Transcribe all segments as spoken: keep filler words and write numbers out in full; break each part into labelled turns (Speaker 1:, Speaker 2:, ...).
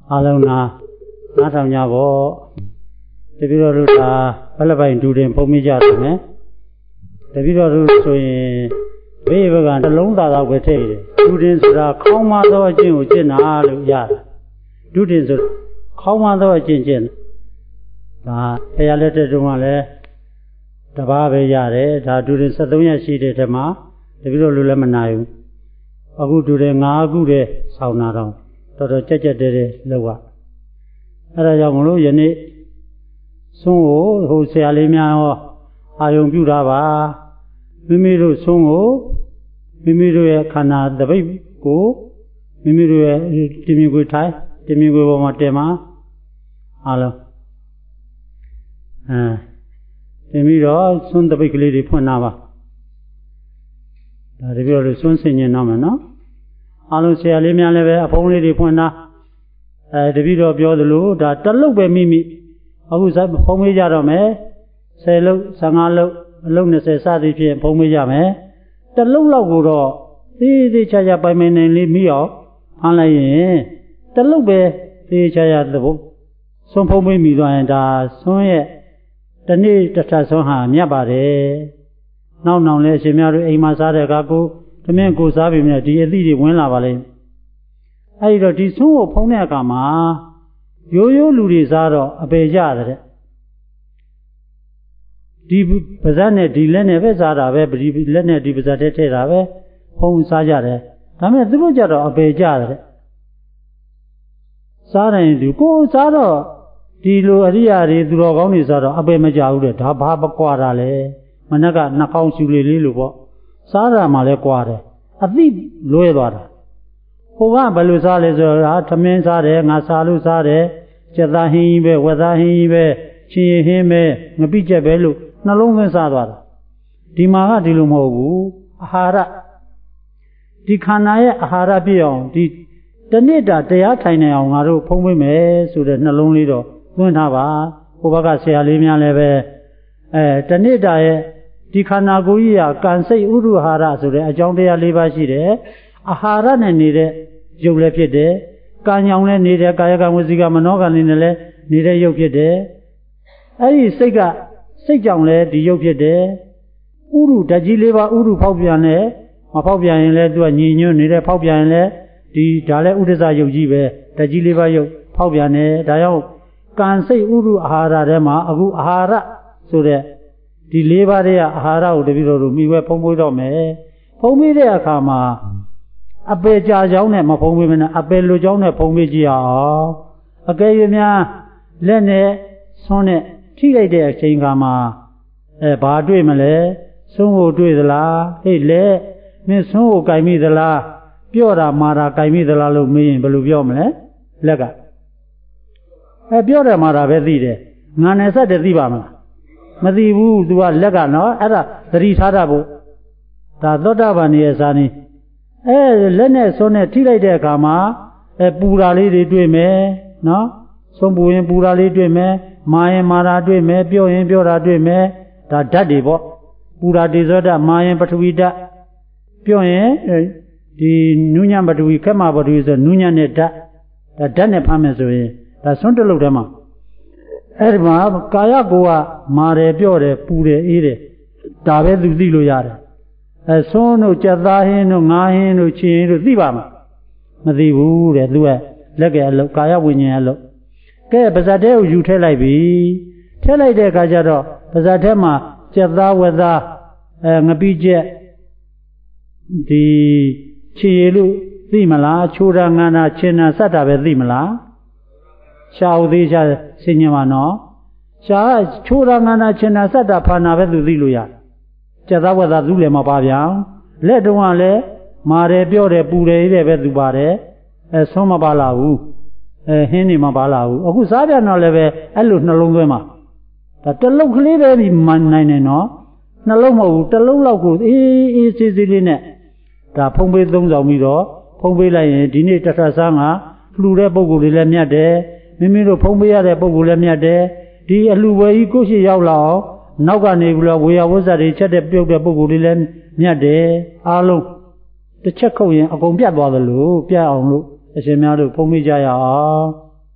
Speaker 1: Alona, Natanyavo, the Viruta, Palabine do them for me just, eh? The Viruta, Vagan, the long that I will tell you. Students are Commander Jim, General Yard. Students are Commander Jim. Ah, a letter to Male, the Baba Yare, the students at the Wina City, the Ma, the Virulamanayu. A good to the Nagude, Saunaro. Toto Chacha de Loa. Arajamu, Yeni Sungo, who say Alimia, Ayum Budava, Mimiru Sungo, Mimiru Kana, the baby go, Mimiru Timigutai, Timigu Matema, Alo. Timiro, soon the big lady Punava. The review is soon singing nominal. Alu say Alimia leve upon lady Puna, the video of Yodulu, that the look by Mimi, I was at Pomijame, say look, Sangalo, alone says Sadi and Pomijame, the low logo, the Chaya by me and leave me off, unlike the look by the Chaya the book. Some Pomimi and uh, so yet the need to Tasoha, Miabare. Now, now, let's see, Mary Amasada Gago. The man goes up in the Didi when Lavale. I don't see so upon a gama. Yo yo Lurizaro, a bejade. Deep Pazane, di Lene Vezara, Lene di Pazate Rave, Home Sajare. Tame Zubajaro, a bejade. Sara and Duco Saro, Dilo Aria, Drogonizzaro, Abe Majaude, Hababa Quarale, Managa, Nakau Suli Lubo. Sara Malequare, a deep Luevara. Hova Balusales, Tamensare, Nasalu Sare, Jadahibe, Wadahibe, Chi Hime, Nabija Belu, Nalonga Sadara. Dimaha Dilumogu, Ahara. Dikanaya Ahara Bion, the Nida, they are tiny on Aru Pomime, so that Nalonido, Gunava, Obaga Alimia Leve, the Nida. Dikanaguia can say Uruhara, so the Ajondia Libashide, Ahara needed Julepide, Kanyang needed Kayaga Musiga Manogan in the le, needed Yopide. Ari Sega, Sejangle, the Yopide, Uru, Dajiliva, Uru Popiane, a Popian led to a Nino, needed Popiane, the Dale Udeza Yojibe, Dajiliva Yo, Popiane, Dio, can say Uru Ahara Rema, Agu Ahara, so that. The Levaria Hara of the Viru, me were Pomudo me. Pomidea Kama. A beja jone, my women, a bello jone, Pomijia. A gayamia, Lene, Sonne, Tile de Chingama. A badwimele, Sungo do the la, a le, Miss Sungo Gaimi the la, Piora Mara Gaimi the la, me in Beluviomle, Lega. A Piora Mara Vedide, Nanesa de Ribama. Madibu do a legano, era the Risarabu. The Dodavani Sani. Eh, Lene Sonne Tile de Kama, a Purali de me, no? Some Buin Purali de me, Mayan Mara de me, Pio and Piora de me, the Daddy Bo, Pura deserta, Mayan Patuida, Pio and the Nunya Batu come up with the Nunya Neta, the Dane Pamesway, the Sontaludama. Erma, Kaya Goa, Mare Piore, Pure Ire, David Ziluar. A son of Chadahin, or Nahin, or Chin, or Zibam. Madibu, Redua, Lega, Kaya Winyello. Ke Bazadeo, you tell I be. Tell I de Gajaro, Bazatema, Chada Wada, Nabije, the Chilu, Zimala, Churangana, China, Satabe Zimala. Shall these are Signamano? Shall Churangana Chena Sata Panavedu Ziluya? Chadawada Zulema Babian, let one le, Mare Biore Pure Vedubare, a Soma Balau, a Henny Mabalau, or Gusadia no leve, a look no longema. That the look live in man nine no, Nalomo, the low good, is easily net. The Pombe Dongzamido, Pombe like Dinita Sanga, Flure Bogulia de. Mimiro Pomia de Bogulemia de, the Aluwa Ikoshi Yao, Naga Negula, we are was at each other built a Bogulian near de, Alo. The Checo in Agombia Badalu, Pia Onlu, as a matter of Pomijaya.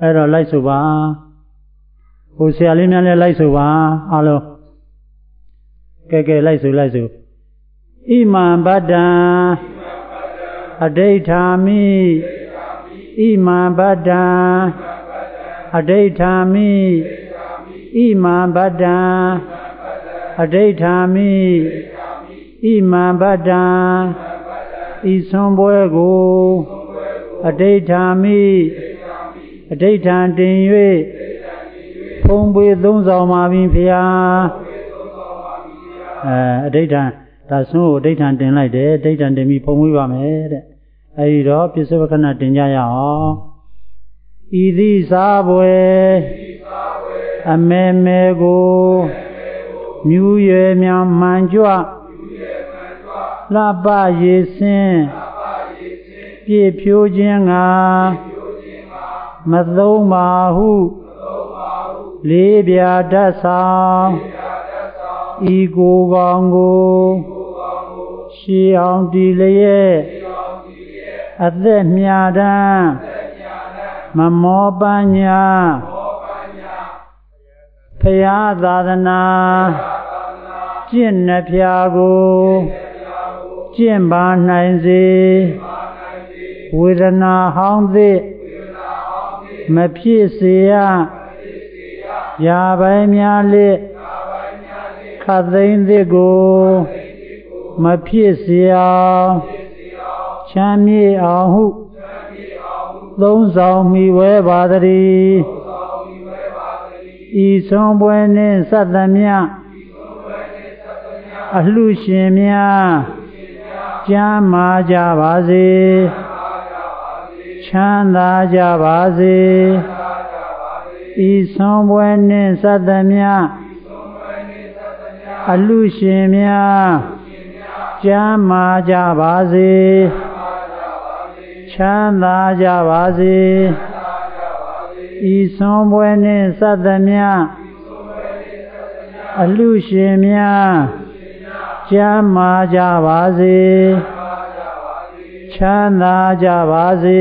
Speaker 1: အဲ့တော့လိုက်ဆိုပါဟိုဆရာလေးများလည်းလိုက်ဆိုပါအားလုံးကဲကဲလိုက်ဆိုလိုက်ဆိုဣမံဗတ္တံအဋိဋ္ဌာမိဣမံဗတ္တံအဋိဋ္ဌာမိဣမံဗတ္တံအဋိဋ္ဌာမိဣမံဗတ္တံဤဆွန်ပွဲကိုအဋိဋ္ဌာမိအဋိဋ္ဌံတင်၍ဖုံးပွေသုံးဆောင်ပါပြီဖျားအဲအဋိဋ္ဌံဒါဆွန်ကိုအဋိဋ္ဌံတင်လိုက်တယ်အဋိဋ္ဌံတင်ပြီးဖုံးပွေပါမယ်တဲ့အဲဒီတော့ပစ္စုပ္ပခဏတင်ကြရအောင်ဤသည့်စားပွဲအမဲမဲကိုမြူးရွယ်များမှန်ကြွလှပရေစင်းပြည့်ဖြိုးခြင်းငါမသုံးပါဟုလေးပြာတတ်ဆောင်ဤကိုယ်ကောင်ကိုရှေးအောင်တည်လျက်အသက်မြာတမ်းမမောပညာဖရာသာသနာကျင့်နှဖျားကိုကျင့်ပါနိုင်စေဝေဒနာဟောင်းသည့်မဖြစ်စေရရာပိုင်းများလစ်ခတ်သိမ်းသည့်ကိုမဖြစ်စေအောင်ချမ်းမြေ့အောင်ဟုသုံးဆောင်မိဝဲပါသည်ဤဆုံးပွဲနှင့်ဆက်သမျှအလှရှင်များကျမ်းမာကြပါစေချမ်းသာကြပါစေဤဆုံးပွဲနှင့်ဆက်သမျှအလှရှင်များကျမ်းမာကြပါစေချမ်းသာကြပါစေဤဆုံးပွဲနှင့်ဆက်သမျှအလှရှင်များကျမ်းမာကြပါစေချမ်းသာကြပါစေ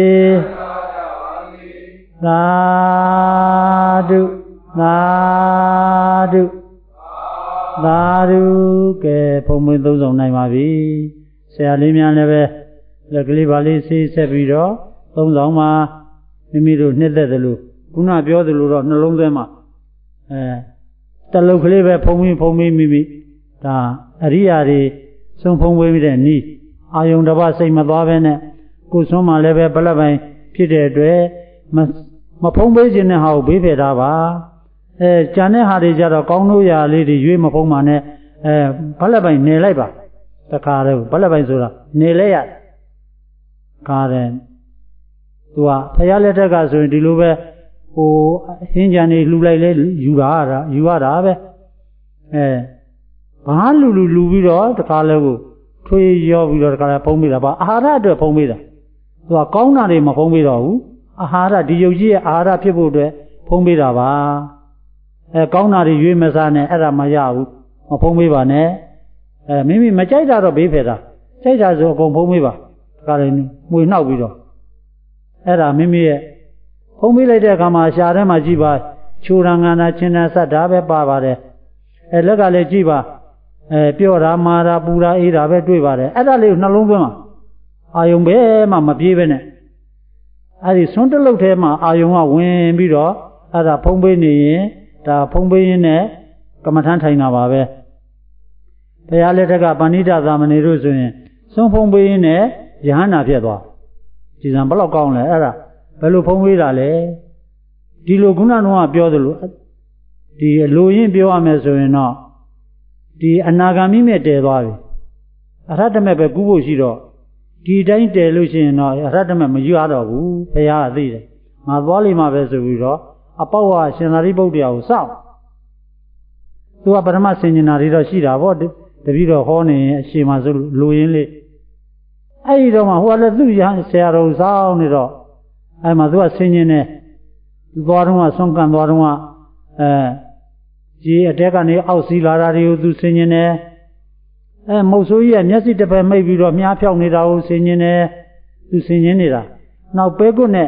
Speaker 1: သာဓုသာဓုသာဓုကဲဘုံမင်းသုံးဆောင်နိုင်ပါပြီဆရာလေးများလည်းပဲလက်ကလေးပါလေးဆေးဆက်ပြီးတော့သုံးဆောင်မှာမိမိတို့နှစ်သက်တယ်လို့ခုနပြောသလိုတော့နှလုံးသွင်းမှာအဲတလုတ်ကလေးပဲဖုံမင်းဖုံမင်းမိမိဒါအရိယာတွေစွန့်ဖုံးဝေးပြီးတဲ့နီးအာယုံတစ်ပါးစိတ်မသွားပဲနဲ့ကိုယ်စွန့်မှလည်းပဲပလက်ပိုင်ဖြစ်တဲ့အတွက်မမဖုံးပေးခြင်းနဲ့ဟာကိုဘေးဖယ်ထားပါအဲကြံတဲ့ဟာတွေကြတော့ကောင်းလို့ရလေးတွေရွေးမဖုံးပါနဲ့အဲပလက်ပိုင်နေလိုက်ပါတခါတည်းပလက်ပိုင်ဆိုတာနေလဲရကားတယ်သူကဖယားလက်ထက်ကဆိုရင်ဒီလိုပဲဟိုဟင်းကြံနေလှူလိုက်လဲယူတာတာယူရတာပဲအဲဘာလူလူလူပြီးတော့တခါလဲကိုထွေးရောပြီးတော့တခါလဲဖုံးပေးတာပါအာဟာရအတွက်ဖုံးပေးတာသူကကောင်းတာတွေမဖုံးပေးတော့ဘူးအာဟာရဒီယုတ်ကြီးရဲ့အာဟာရဖြစ်ဖို့အတွက်ဖုံးပေးတာပါအဲကောင်းတာတွေရွေးမစားနဲ့အဲ့ဒါမရဘူးမဖုံးပေးပါနဲ့အဲမိမိမကြိုက်တာတော့ဘေးဖယ်တာကြိုက်တာဆိုအကုန်ဖုံးပေးပါတခါလဲမွေနှောက်ပြီးတော့အဲ့ဒါမိမိရဲ့ဖုံးပေးလိုက်တဲ့အခါမှာရှားထဲမှာကြည့်ပါချိုရံငါနာချင်းနာဆက်တာပဲပါပါတယ်အဲလက်ကလည်းကြည့်ပါအဲပြော့တာမာတာပူတာအေးတာပဲတွေ့ပါတယ်အဲ့ဒါလေးကိုနှလုံးသွင်းပါအာယုံပဲမှမပြေးပဲနဲ့အဲ့ဒီဆွန်းတလုတ်ထဲမှာအာယုံကဝင်ပြီးတော့အဲ့ဒါဖုံးပေးနေရင်ဒါဖုံးပေးရင်းနဲ့ကမ္မထမ်းထိုင်တာပါပဲဘုရားလက်ထက်ကပဏိတသာမဏေတို့ဆိုရင်ဆွန်းဖုံးပေးရင်းနဲ့ယဟန္တာဖြစ်သွားကြည်စံဘယ်လောက်ကောင်းလဲအဲ့ဒါဘယ်လိုဖုံးပေးတာလဲဒီလိုခုနကတော့ပြောသလိုဒီအလိုရင်းပြောရမယ်ဆိုရင်တော့ဒီအနာဂါမိမဲ့တည်သွားပြီအရဟတမေပဲကူးဖို့ရှိတော့ဒီတိုင်းတည်လို့ရှိရင်တော့အရဟတမေမယူရတော့ဘူးဘုရားကသိတယ်ငါသွားလိမ့်မှာပဲဆိုပြီးတော့အပေါက်ကရှင်သာရိပုတ္တရာကိုစောင့်သူကပထမဆင်ញနာတွေတော့ရှိတာပေါ့တပည့်တော်ဟောနေရင်အရှင်မဆိုလိုရင်းလေးအဲ့ဒီတော့မှဟိုကလည်းသူ့ရဆရာတော်စောင့်နေတော့အဲ့မှာသူကဆင်ញနေသွားတော့ကဆွန့်ကန်သွားတော့ကအဲကြီးအတက်ကနေအောက်စီးလာတာတွေကိုသူဆင်ញင်တယ်အဲမုတ်ဆိုးကြီးကမျက်စိတစ်ဖက်မိတ်ပြီးတော့မြားဖြောက်နေတာကိုဆင်ញင်တယ်သူဆင်ញင်နေတာနောက်ပဲကွတ်နဲ့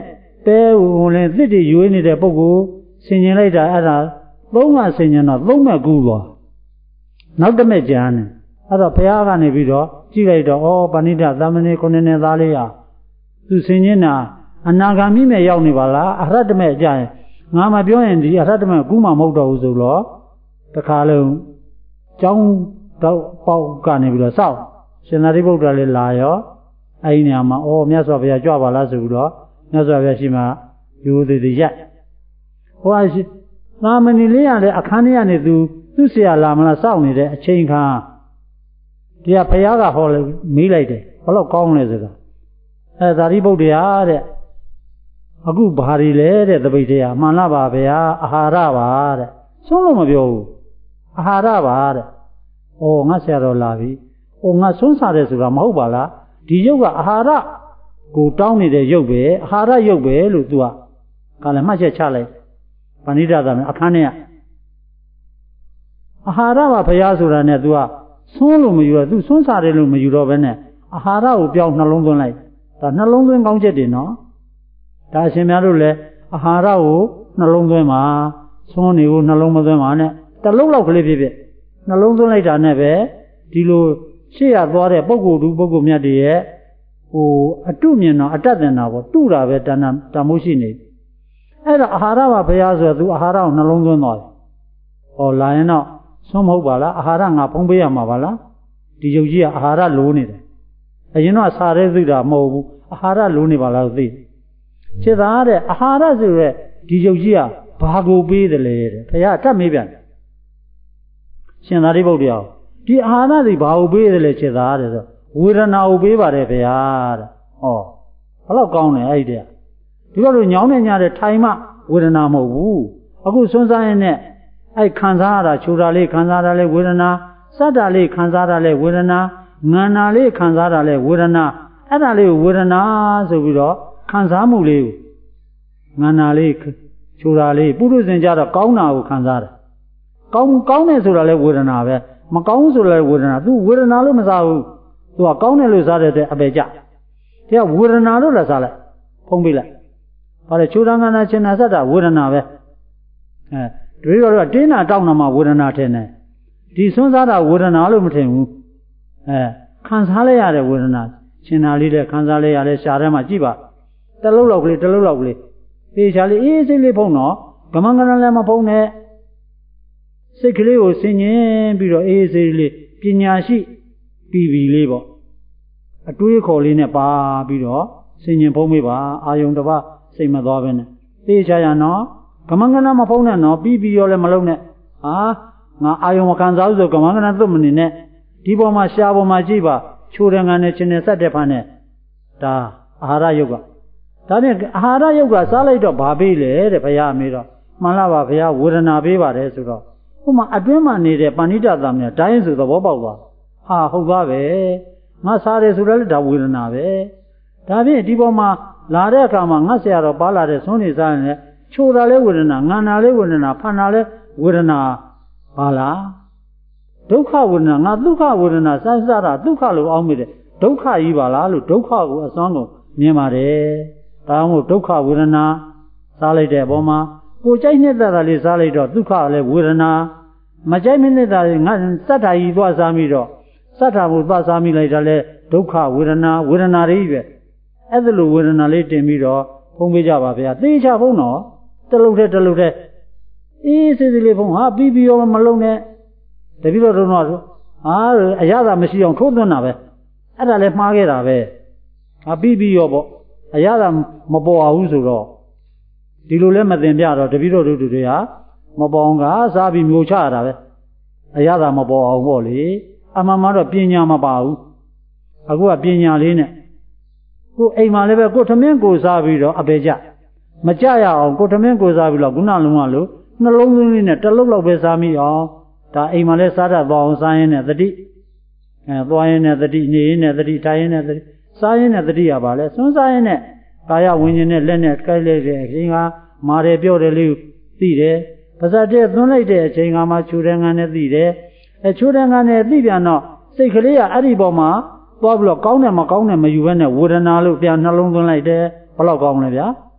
Speaker 1: ပဲဝင်လင်းသစ်တွေရွေးနေတဲ့ပုဂ္ဂိုလ်ဆင်ញင်လိုက်တာအဲ့ဒါသုံးမှဆင်ញင်တော့သုံးမဲ့ကူသွားနောက်တစ်မဲ့ကြမ်းနေအဲ့တော့ဘုရားကနေပြီးတော့ကြည့်လိုက်တော့ဩပဏိတသမဏေခုနှစ်နှစ်သားလေးဟာသူဆင်ញင်တာအနာဂါမိမဲ့ရောက်နေပါလားအရတ္တမဲ့ကြရင်ငါမပြောရင်ဒီအရတ္တမဲ့ကူးမှမဟုတ်တော့ဘူးဆိုတော့တခါလုံးကျောင်းတော့ပေါက်ကနေပြီးတော့စောက်ရှင်သာရိပုတ္တရာလည်းလာရောအဲ့ဒီနေရာမှာဩမြတ်စွာဘုရားကြွပါလားဆိုပြီးတော့မြတ်စွာဘုရားရှိမှယူသေးသေးရက်ဟိုအရှိသာမဏေလေးရတဲ့အခန်းထဲကနေသူသူ့ဆရာလာမလားစောင့်နေတဲ့အချိန်ခါဒီကဘုရားကဟောလို့မေးလိုက်တယ်ဘလို့ကောင်းလဲဆိုတာအဲသာရိပုတ္တရာတဲ့အခုဘာတွေလဲတဲ့တပိတ်တရားမှန်လားပါဗျာအာဟာရပါတဲ့ဆုံးလို့မပြောဘူးအာဟာရပါတဲ့ဩငါဆရာတော်လာပြီဩငါဆွန်းစားတယ်ဆိုတာမဟုတ်ပါလားဒီရုပ်ကအာဟာရကိုတောင်းနေတဲ့ရုပ်ပဲအာဟာရရုပ်ပဲလို့ तू ကကလည်းမှတ်ချက်ချလိုက်ပဏိတသမအခန်းထဲကအာဟာရပါဘုရားဆိုတာနဲ့ तू ကဆွန်းလို့မယူတော့ तू ဆွန်းစားတယ်လို့မယူတော့ဘဲနဲ့အာဟာရကိုပြောင်းနှလုံးသွင်းလိုက်ဒါနှလုံးသွင်းကောင်းချက်တွေနော်ဒါအရှင်များတို့လည်းအာဟာရကိုနှလုံးသွင်းပါဆွန်းနေကိုနှလုံးမသွင်းပါနဲ့တလုံးလောက်ကလေးဖြစ်ဖြစ်နှလုံးသွင်းလိုက်တာနဲ့ပဲဒီလိုရှေ့ရသွားတဲ့ပုဂ္ဂိုလ်သူပုဂ္ဂိုလ်မြတ်တွေရဲ့ဟိုအတုမြင်တော့အတတ်တင်တာပေါ့တုတာပဲတဏ္ဍတမိုးရှိနေအဲ့တော့အာဟာရပါဘုရားဆိုတော့ तू အာဟာရကိုနှလုံးသွင်းသွားတယ်ဟောလာရင်တော့ဆွမ်းမဟုတ်ပါလားအာဟာရငါဖုံးပေးရမှာပါလားဒီယုတ်ကြီးကအာဟာရလိုနေတယ်အရင်တော့စားရဲသိတာမဟုတ်ဘူးအာဟာရလိုနေပါလားသိခြေသားတဲ့အာဟာရဆိုရဲဒီယုတ်ကြီးကဘာကိုပေးတယ်လဲတဲ့ဘုရားတတ်မေးပြန်ရှင်သာရိပုတ္တရာဒီအာဟာရတွေဘာကိုပေးတယ်လဲခြေသားတဲ့ဆိုဝေဒနာကိုပေးပါတယ်ဗျာတဲ့ဟောဘယ်တော့ကောင်းတယ်အဲ့ဒီတည်းဒီလိုညောင်းနေညတဲ့ထိုင်မှဝေဒနာမဟုတ်ဘူးအခုစွန်းစားရင်နဲ့အဲ့ခံစားရတာခြူတာလေးခံစားရတာလေးဝေဒနာစက်တာလေးခံစားရတာလေးဝေဒနာငန္နာလေးခံစားရတာလေးဝေဒနာအဲ့ဒါလေးကိုဝေဒနာဆိုပြီးတော့ခံစားမှုလေးကိုငန္နာလေးခြူတာလေးပုရုဇဉ်ကြတော့ကောင်းတာကိုခံစားတယ်ကောင်းကောင်းတယ်ဆိုတာလည်းဝေဒနာပဲမကောင်းဆိုလည်းဝေဒနာသူဝေဒနာလို့မစားဘူးသူကကောင်းတယ်လို့စားတဲ့အပေကြဒီကဝေဒနာလို့လည်းစားလိုက်ဖုံးပေးလိုက်ဘာလဲခြူတာငန္နာချင်တာစက်တာဝေဒနာပဲအဲတပည့်တော်ကတင်းနာတောင်းနာမှာဝေဒနာထင်တယ်ဒီဆွန်းစားတာဝေဒနာလို့မထင်ဘူးအဲခံစားလိုက်ရတဲ့ဝေဒနာချင်တာလေးတဲ့ခံစားလိုက်ရတဲ့ရှားထဲမှာကြည့်ပါတလုံးလောက်ကလေးတလုံးလောက်ကလေးသေချာလေးအေးစိတ်လေးဖုံးတော့ဗမန်ကရလည်းမဖုံးနဲ့စိတ်ကလေးကိုဆင်ញင်ပြီးတော့အေးစိတ်လေးပညာရှိပြီးပြီလေးပေါ့အတွေးခေါ်လေးနဲ့ပါပြီးတော့ဆင်ញင်ဖုံးမေးပါအာယုံတစ်ပါးစိတ်မသွားပဲနဲ့သေချာရနော်ကမ္မငဏမဖုံးနဲ့နော်ပြီးပြီးရောလည်းမလုံးနဲ့ဟာငါအာယုံမခံစားဘူးဆိုကမ္မငဏသွတ်မနေနဲ့ဒီပေါ်မှာရှားပေါ်မှာကြည့်ပါချိုးတဲ့ငံနဲ့ချင်းနဲ့ဆက်တဲ့ဖန်နဲ့ဒါအာဟာရယုတ်ကဒါနဲ့အာဟာရယုတ်ကစားလိုက်တော့ဘာပေးလဲတဲ့ဘုရားမေးတော့မှန်လားပါဘုရားဝေဒနာပေးပါတယ်ဆိုတော့ဟိုမှာအတွင်းမှာနေတဲ့ပဏိတသမီးတိုင်းဆိုသဘောပေါက်သွားဟာဟုတ်သားပဲငါစားတယ်ဆိုတော့လည်းဒါဝေဒနာပဲဒါဖြင့်ဒီပေါ်မှာလာတဲ့အခါမှာငါဆရာတော်ပါလာတဲ့ဆုံးနေစားရင်လည်းချိုတာလဲဝေဒနာငန္နာလဲဝေဒနာဖန်တာလဲဝေဒနာပါလားဒုက္ခဝေဒနာငါဒုက္ခဝေဒနာစမ်းစားတာဒုက္ခလို့အောင်းမိတယ်ဒုက္ခကြီးပါလားလို့ဒုက္ခကိုအစွမ်းကိုမြင်ပါတယ်ဒါမှမဟုတ်ဒုက္ခဝေဒနာစားလိုက်တဲ့အပေါ်မှာကိုကြိုက်နေတာလေးစားလိုက်တော့ဒုက္ခလည်းဝေဒနာမကြိုက်မနေတာငါစက်တာကြီးသွားစားမိတော့စက်တာကိုသွားစားမိလိုက်တာလဲဒုက္ခဝေဒနာဝေဒနာတွေပဲအဲ့ဒါလိုဝေဒနာလေးတင်ပြီးတော့ဖုံးပေးကြပါဗျာသေချာဖုံးတော့တလုတ်တဲ့တလုတ်တဲ့အေးစစ်စစ်လေးဖုံးဟာပြီးပြီးရောမလုံးနဲ့တပည့်တော်တို့တော့ဟာအရသာမရှိအောင်ထိုးသွင်းတာပဲအဲ့ဒါလည်းမှားခဲ့တာပဲဟာပြီးပြီးရောပေါ့အရသာမပေါ်အောင်ဆိုတော့ဒီလိုလဲမတင်ပြတော့တပည့်တော်တို့တွေဟာမပေါ်အောင်ကစားပြီးမျိုးချရတာပဲအရသာမပေါ်အောင်ပေါ့လေအမှန်မှတော့ပညာမပါဘူးအခုကပညာလေးနဲ့ကိုအိမ်မှာလည်းပဲကိုထမင်းကိုစားပြီးတော့အပေကြမကြရအောင်ကိုထမင်းကိုစားပြီးတော့ခုနလုံးကလို့နှလုံးသွင်းလေးနဲ့တလုံးလောက်ပဲစားမိအောင်ဒါအိမ်မှာလည်းစားတတ်သွားအောင်စားရင်းနဲ့တတိအဲသွားရင်းနဲ့တတိနေရင်းနဲ့တတိထိုင်ရင်းနဲ့တတိစားရင်းနဲ့တတိရပါလဲစွန်းစားရင်းနဲ့ကာယဝิญဉ်နဲ့လက်နဲ့ကိုက်လိုက်တဲ့အချိန်ကမာတယ်ပြောတယ်လေးသိတယ်ပါဇတ်တဲ့သွန်းလိုက်တဲ့အချိန်ကမှချူတဲ့ငံနဲ့သိတယ်အဲချူတဲ့ငံနဲ့သိပြန်တော့စိတ်ကလေးကအဲ့ဒီပေါ်မှာသွားပြီးတော့ကောင်းတယ်မကောင်းတယ်မယူဘဲနဲ့ဝေဒနာလို့ပြန်နှလုံးသွင်းလိုက်တယ်ဘယ်လောက်ကောင်းလဲဗျာ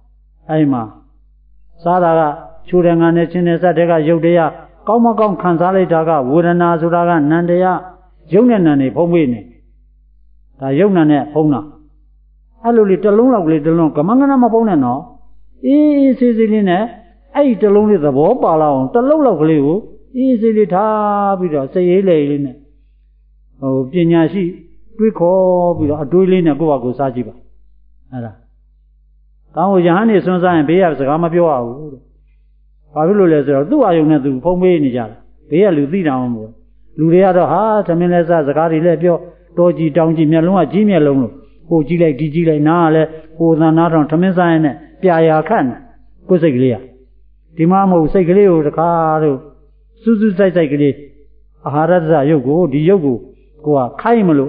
Speaker 1: အဲ့မှာစားတာကချိုးတဲ့ငါနဲ့ချင်းတဲ့စက်တဲ့ကရုပ်တရားကောင်းမကောင်းခံစားလိုက်တာကဝေဒနာဆိုတာကနံတရားရုပ်နဲ့နံနေဖုံးပေးနေဒါရုပ်နံနဲ့ဖုံးတာအဲ့လိုလေတစ်လုံးလောက်ကလေးတစ်လုံးကမန်းကနာမဖုံးနဲ့နော်အေးအေးဆေးဆေးလေးနဲ့အဲ့ဒီတစ်လုံးလေးသဘောပါလာအောင်တစ်လုံးလောက်ကလေးကိုအေးဆေးလေးထားပြီးတော့စိတ်ရေးလေလေးနဲ့ဟိုပညာရှိတွေးခေါ်ပြီးတော့အတွေးလေးနဲ့ကိုယ့်ဘာကိုစားကြည့်ပါအဲ့ဒါကောင်းကိုယဟန်နေစွန့်စားရင်ဘေးကစကားမပြောရဘူးတဲ့ဘာဖြစ်လို့လဲဆိုတော့သူ့အာယုံနဲ့သူဖုံးပေးနေကြတာဘေးကလူသိတာမဟုတ်လူတွေကတော့ဟာသမင်းလဲစားစကားတွေလည်းပြောတော်ကြည်တောင်းကြည်မျက်လုံးကကြီးမျက်လုံးလို့ကိုကြည့်လိုက်ဒီကြည့်လိုက်နားကလည်းကိုယ်သံနားထောင်သမင်းစားရင်နဲ့ပြာရာခတ်နေကိုယ်စိတ်ကလေးကဒီမှမဟုတ်စိတ်ကလေးကိုတခါတော့စူးစူးစိုက်စိုက်ကလေးအာဟာရတ္တရုပ်ကိုဒီရုပ်ကိုကိုကခိုင်းမလို့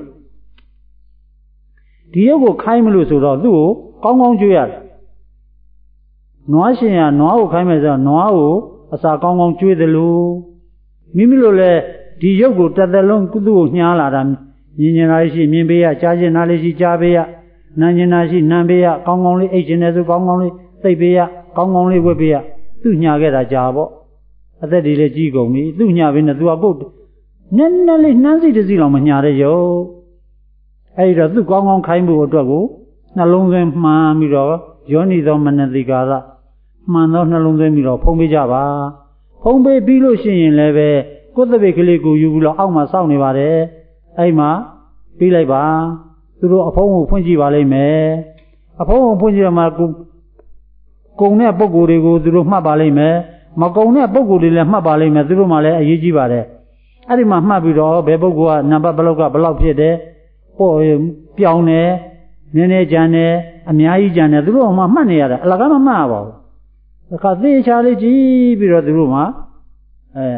Speaker 1: ဒီရုပ်ကိုခိုင်းမလို့ဆိုတော့သူ့ကိုကောင်းကောင်းကြွေးရတယ်နွားရှင်ကနွားကိုခိုင်းမယ်ဆိုတော့နွားကိုအစာကောင်းကောင်းကြွေးတယ်လို့မိမိလိုလဲဒီရုပ်ကိုတစ်သက်လုံးသူ့ကိုညှားလာတာမြင်နေတာရှိမြင်ပေးရကြားကျင်တာလေးရှိကြားပေးရနာကျင်တာရှိနာပေးရကောင်းကောင်းလေးအိတ်ကျင်တယ်ဆိုကောင်းကောင်းလေးသိပ်ပေးရကောင်းကောင်းလေးဝတ်ပေးရသူ့ညှာခဲ့တာကြာပေါ့အသက်တွေလည်းကြီးကုန်ပြီသူ့ညှာပေးနေသူကပုတ်နည်းနည်းလေးနှမ်းစီတစီလောက်မညှာတဲ့ရုပ်အဲ့တော့သူ့ကောင်းကောင်းခိုင်းဖို့အတွက်ကိုနှလုံးသွင်းမှန်ပြီးတော့ယောနိသောမနတိကာရမှန်သောနှလုံးသွင်းပြီးတော့ဖုံးပေးကြပါဖုံးပေးပြီးလို့ရှိရင်လည်းပဲကိုယ်တပိတ်ကလေးကိုယူပြီးတော့အောက်မှာစောင့်နေပါတယ်အဲ့မှာပြီးလိုက်ပါသူတို့အဖုံးကိုဖွင့်ကြည့်ပါလိမ့်မယ်အဖုံးကိုဖွင့်ကြည့်ရမှာကိုကုံတဲ့ပုံကိုယ်တွေကိုသူတို့မှတ်ပါလိမ့်မယ်မကုံတဲ့ပုံကိုယ်တွေလည်းမှတ်ပါလိမ့်မယ်သူတို့မှလည်းအရေးကြီးပါတယ်အဲ့ဒီမှာမှတ်ပြီးတော့ဘယ်ပုဂ္ဂိုလ်ကနံပါတ်ဘလောက်ကဘလောက်ဖြစ်တယ်ပေါ့ပြောင်းတယ်နည်းနည်းကြံတယ်အများကြီးကြံတယ်သူတို့ကမှမှတ်နေရတယ်အလကားမမှတ်ရပါဘူးအခါသေချာလေးကြည့်ပြီးတော့သူတို့မှအဲ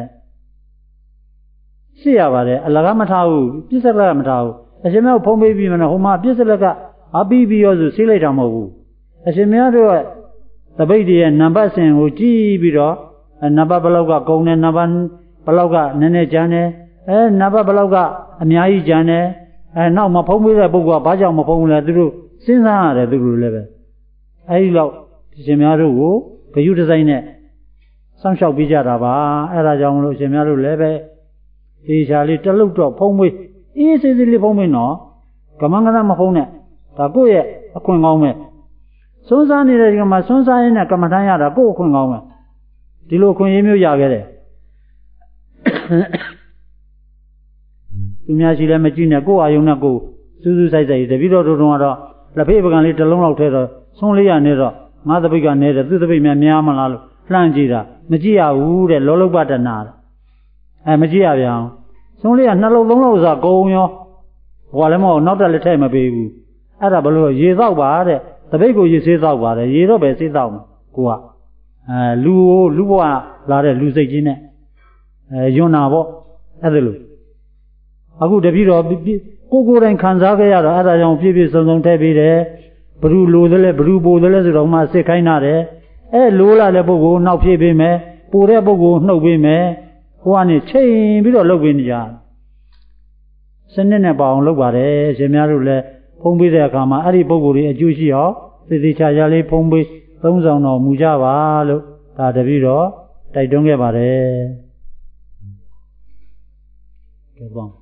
Speaker 1: ရှိရပါတယ်အလကားမထားဘူးပြစ္ဆလကမထားဘူးအရှင်မြတ်ဖုံးပေးပြီးမှဟိုမှာပြစ္ဆလကအပြီးပြီးရောဆိုဆေးလိုက်တာမဟုတ်ဘူးအရှင်မြတ်တို့ကတပိတ်တည်းရဲ့နံပါတ်စဉ်ကိုကြည့်ပြီးတော့နံပါတ်ဘလောက်ကကုံတယ်နံပါတ်ဘလောက်ကနည်းနည်းကြံတယ်အဲနံပါတ်ဘလောက်ကအများကြီးကြံတယ်အဲနောက်မဖုံးပေးတဲ့ပုဂ္ဂိုလ်ကဘာကြောင့်မဖုံးဘူးလဲသူတို့စဉ်းစားရတယ်သူတို့လည်းပဲအဲဒီလောက်ရှင်များတို့ကိုဂယုတစိုက်နဲ့စောင့်ရှောက်ပေးကြတာပါအဲဒါကြောင့်မလို့ရှင်များတို့လည်းပဲဒီချာလေးတလုတ်တော့ဖုံးပေးအေးစေးစေးလေးဖုံးပေးနော်ကမန်းကနမဖုံးနဲ့ဒါကိုယ့်ရဲ့အခွင့်ကောင်းပဲစွန်းစားနေတဲ့ဒီမှာစွန်းစားရင်းနဲ့ကမ္မထမ်းရတာကိုယ့်အခွင့်ကောင်းပဲဒီလိုခွင့်ရမျိုးရခဲ့တယ်သူများရှိလည်းမကြည့်နဲ့ကိုယ့်အာယုံနဲ့ကိုယ်စူးစူးဆိုင်ဆိုင်တပည့်တော်တို့ကတော့လက်ဖေးပကံလေးတစ်လုံးလောက်ထဲတော့ဆုံးလေးရနေတော့ငါတပိတ်ကနေတယ်သူတပိတ်များများမလားလို့လှမ်းကြည့်တာမကြည့်ရဘူးတဲ့လောလုပတနာအဲမကြည့်ရပြန်အောင်ဆုံးလေးကနှစ်လုံးသုံးလုံးဆိုကုံရောဟိုကလည်းမဟုတ်နောက်တက်လက်ထည့်မပေးဘူးအဲ့ဒါဘလို့ရေသောက်ပါတဲ့တပိတ်ကိုရေဆေးသောက်ပါတယ်ရေတော့ပဲဆေးသောက်မှာကိုကအဲလူကိုလူဘဝလာတဲ့လူစိတ်ကြီးနဲ့အဲယွန်းနာပေါ့အဲ့ဒါလို့အခုတပည့်တော်ကိုကိုယ်တိုင်ခံစားခဲ့ရတော့အဲ့ဒါကြောင့်ပြည့်ပြည့်စုံစုံထည့်ပေးတယ်ဘ누구လိုသလဲဘ누구ပိုသလဲဆိုတော့မှစစ်ခိုင်းတာတယ်အဲလိုလာတဲ့ပုဂ္ဂိုလ်နောက်ဖြည့်ပေးမယ်ပိုတဲ့ပုဂ္ဂိုလ်နှုတ်ပေးမယ်ဟိုကနေချိန်ပြီးတော့လုပ်ပေးနေကြစနစ်နဲ့ပါအောင်လုပ်ပါတယ်ရှင်များတို့လည်းဖုံးပေးတဲ့အခါမှာအဲ့ဒီပုဂ္ဂိုလ်တွေအကျိုးရှိအောင်သေသေးချာချာလေးဖုံးပေးသုံးဆောင်တော်မူကြပါလို့ဒါတပည့်တော်တိုက်တွန်းခဲ့ပါတယ်ကဲပေါ့